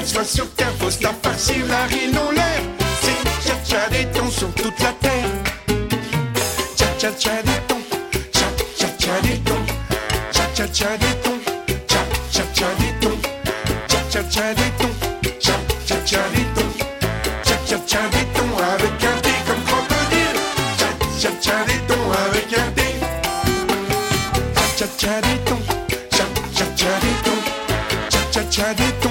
soit sur terre, faut se la farcir, la rine en l'air. C'est cha-cha des tons sur toute la terre. Cha-cha-cha des tons, cha-cha-cha des tons, cha-cha-cha des tons, cha-cha-cha des tons, cha-cha-cha des tons, cha-cha-cha des tons, cha-cha-cha des tons avec un D comme crocodile. Cha-cha-cha des tons avec un D. Cha-cha-cha des tons, cha-cha-cha des tons, cha-cha-cha des tons.